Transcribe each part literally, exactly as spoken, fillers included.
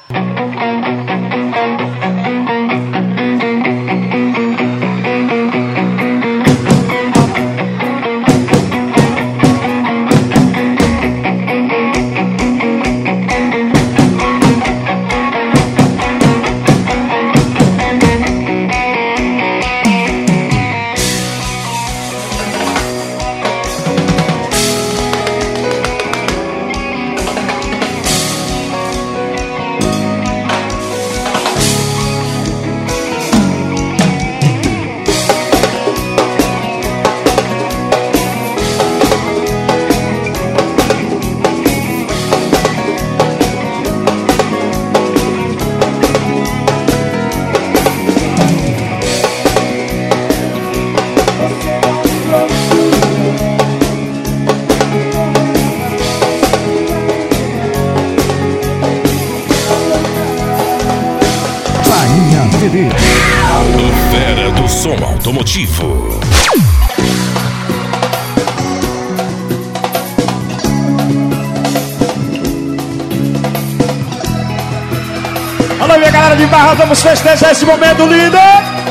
O Fera do Som Automotivo. Alô, minha galera de Barra, vamos festejar esse momento lindo.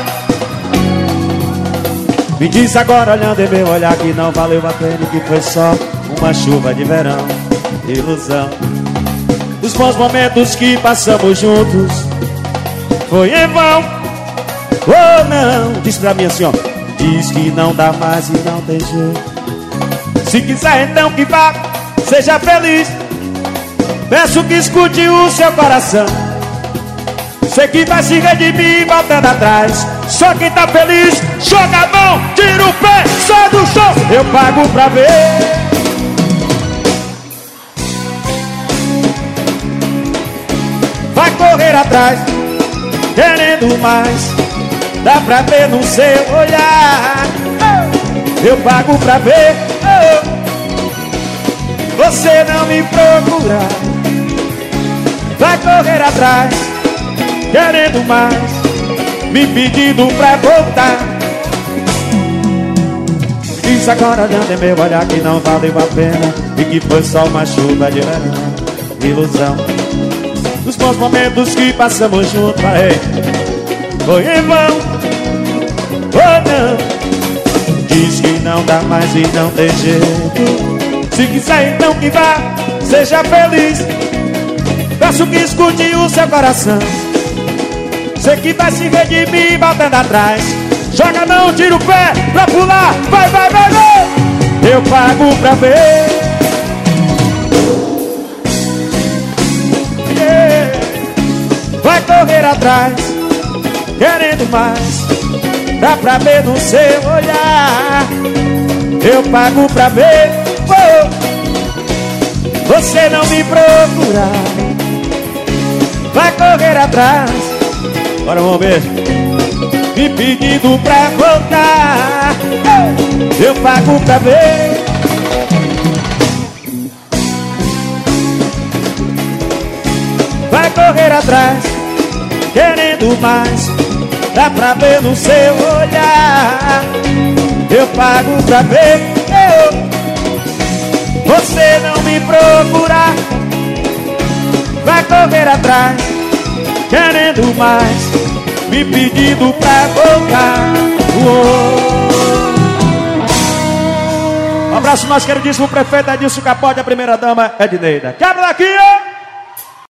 Me diz agora, olhando em meu olhar, que não valeu a pena, que foi só uma chuva de verão, ilusão. Os bons momentos que passamos juntos foi em vão. Oh não, diz pra mim assim, ó. Diz que não dá mais e não tem jeito. Se quiser então que vá, seja feliz. Peço que escute o seu coração. Sei que vai se redimir voltando atrás. Só quem tá feliz, joga a mão, tira o pé, sai do chão. Eu pago pra ver. Vai correr atrás, querendo mais. Dá pra ver no seu olhar. Eu pago pra ver. Você não me procura. Vai correr atrás, querendo mais, me pedindo pra voltar. Diz agora, olhando em meu olhar, que não valeu a pena e que foi só uma chuva de verão, ilusão. Os bons momentos que passamos juntos, aí foi em vão. Oh não, diz que não dá mais e não tem jeito. Se quiser então que vá, seja feliz. Peço que escute o seu coração. Sei que vai se redimir voltando atrás. Joga a mão, tira o pé pra pular. Vai, vai, vai, vai. Eu pago pra ver. Yeah. Vai correr atrás, querendo mais. Dá pra ver no seu olhar. Eu pago pra ver. Oh, você não me procura. Vai correr atrás. Bora, vamos ver. Me pedindo pra voltar. Oh, eu pago pra ver. Vai correr atrás, querendo mais. Dá pra ver no seu olhar. Eu pago pra ver. Oh, você não me procura. Vai correr atrás, querendo mais, me pedindo pra voltar. Oh. Um abraço, nosso queridíssimo prefeito Adilson Capote, a primeira dama Edneida. Quebra daqui, ó!